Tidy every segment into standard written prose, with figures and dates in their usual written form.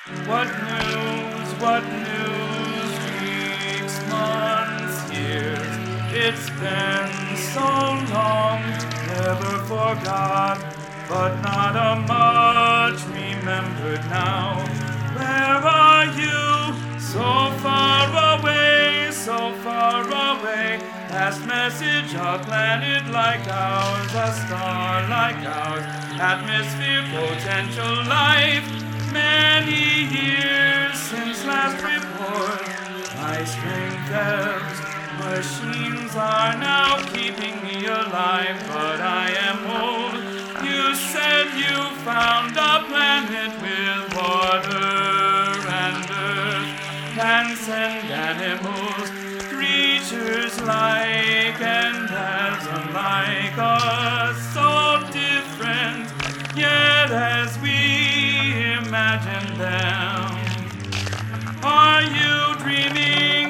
What news, weeks, months, years, it's been so long, never forgot, but not a much remembered now. Where are you? So far away, so far away. Last message, a planet like ours, a star like ours, atmosphere, potential life. Many years since last report, my strength ebbs. Machines are now keeping me alive, but I am old. You said you found a planet with water and earth, plants and animals, creatures like and as unlike us, so different, yet as we imagine them. Are you dreaming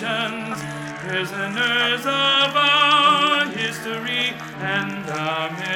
hallucinations, prisoners of our history and our